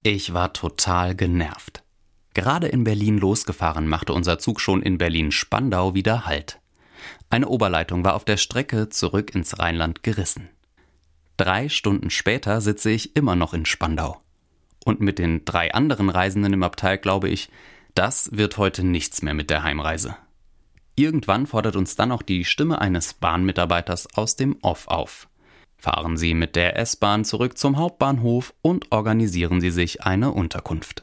Ich war total genervt. Gerade in Berlin losgefahren, machte unser Zug schon in Berlin-Spandau wieder Halt. Eine Oberleitung war auf der Strecke zurück ins Rheinland gerissen. 3 Stunden später sitze ich immer noch in Spandau. Und mit den 3 anderen Reisenden im Abteil glaube ich, das wird heute nichts mehr mit der Heimreise. Irgendwann fordert uns dann auch die Stimme eines Bahnmitarbeiters aus dem Off auf. Fahren Sie mit der S-Bahn zurück zum Hauptbahnhof und organisieren Sie sich eine Unterkunft.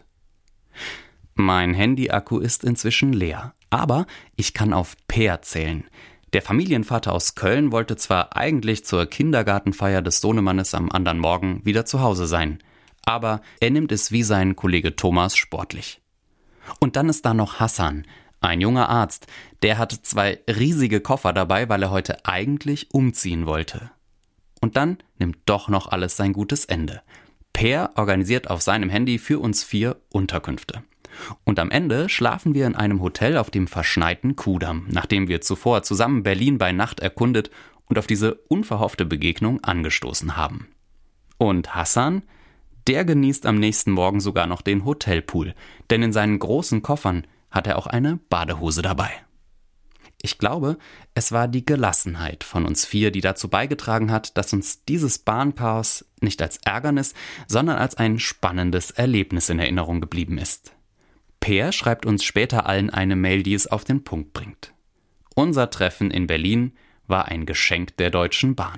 Mein Handy-Akku ist inzwischen leer, aber ich kann auf Peer zählen. Der Familienvater aus Köln wollte zwar eigentlich zur Kindergartenfeier des Sohnemannes am anderen Morgen wieder zu Hause sein, aber er nimmt es wie sein Kollege Thomas sportlich. Und dann ist da noch Hassan, ein junger Arzt, der hat 2 riesige Koffer dabei, weil er heute eigentlich umziehen wollte. Und dann nimmt doch noch alles sein gutes Ende. Peer organisiert auf seinem Handy für uns 4 Unterkünfte. Und am Ende schlafen wir in einem Hotel auf dem verschneiten Kudamm, nachdem wir zuvor zusammen Berlin bei Nacht erkundet und auf diese unverhoffte Begegnung angestoßen haben. Und Hassan, der genießt am nächsten Morgen sogar noch den Hotelpool, denn in seinen großen Koffern hat er auch eine Badehose dabei. Ich glaube, es war die Gelassenheit von uns 4, die dazu beigetragen hat, dass uns dieses Bahnchaos nicht als Ärgernis, sondern als ein spannendes Erlebnis in Erinnerung geblieben ist. Peer schreibt uns später allen eine Mail, die es auf den Punkt bringt. Unser Treffen in Berlin war ein Geschenk der Deutschen Bahn.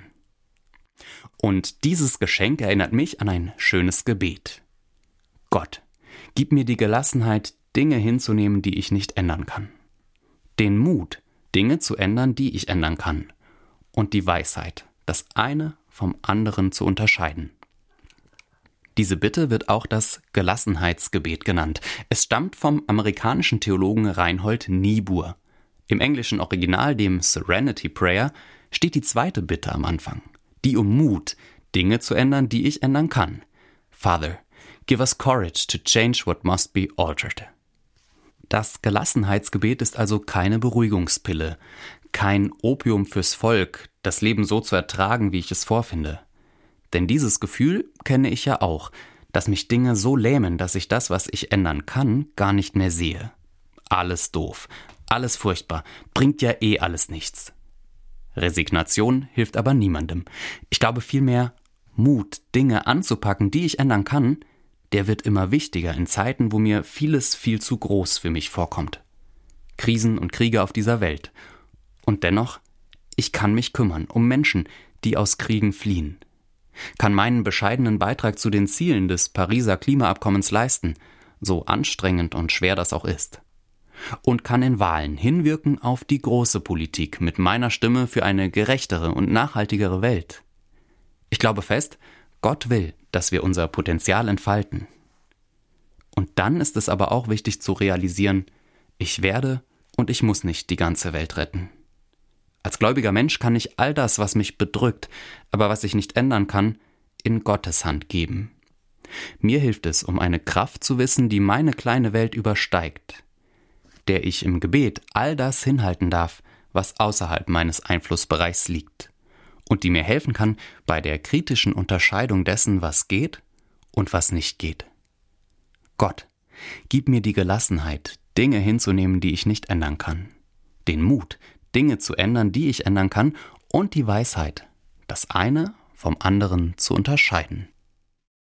Und dieses Geschenk erinnert mich an ein schönes Gebet. Gott, gib mir die Gelassenheit, Dinge hinzunehmen, die ich nicht ändern kann. Den Mut, Dinge zu ändern, die ich ändern kann. Und die Weisheit, das eine vom anderen zu unterscheiden. Diese Bitte wird auch das Gelassenheitsgebet genannt. Es stammt vom amerikanischen Theologen Reinhold Niebuhr. Im englischen Original, dem Serenity Prayer, steht die zweite Bitte am Anfang. Die um Mut, Dinge zu ändern, die ich ändern kann. Father, give us courage to change what must be altered. Das Gelassenheitsgebet ist also keine Beruhigungspille, kein Opium fürs Volk, das Leben so zu ertragen, wie ich es vorfinde. Denn dieses Gefühl kenne ich ja auch, dass mich Dinge so lähmen, dass ich das, was ich ändern kann, gar nicht mehr sehe. Alles doof, alles furchtbar, bringt ja alles nichts. Resignation hilft aber niemandem. Ich glaube vielmehr, Mut, Dinge anzupacken, die ich ändern kann, der wird immer wichtiger in Zeiten, wo mir vieles viel zu groß für mich vorkommt. Krisen und Kriege auf dieser Welt. Und dennoch, ich kann mich kümmern um Menschen, die aus Kriegen fliehen. Kann meinen bescheidenen Beitrag zu den Zielen des Pariser Klimaabkommens leisten, so anstrengend und schwer das auch ist. Und kann in Wahlen hinwirken auf die große Politik mit meiner Stimme für eine gerechtere und nachhaltigere Welt. Ich glaube fest, Gott will, dass wir unser Potenzial entfalten. Und dann ist es aber auch wichtig zu realisieren, ich werde und ich muss nicht die ganze Welt retten. Als gläubiger Mensch kann ich all das, was mich bedrückt, aber was ich nicht ändern kann, in Gottes Hand geben. Mir hilft es, um eine Kraft zu wissen, die meine kleine Welt übersteigt, der ich im Gebet all das hinhalten darf, was außerhalb meines Einflussbereichs liegt, und die mir helfen kann bei der kritischen Unterscheidung dessen, was geht und was nicht geht. Gott, gib mir die Gelassenheit, Dinge hinzunehmen, die ich nicht ändern kann, den Mut, Dinge zu ändern, die ich ändern kann, und die Weisheit, das eine vom anderen zu unterscheiden.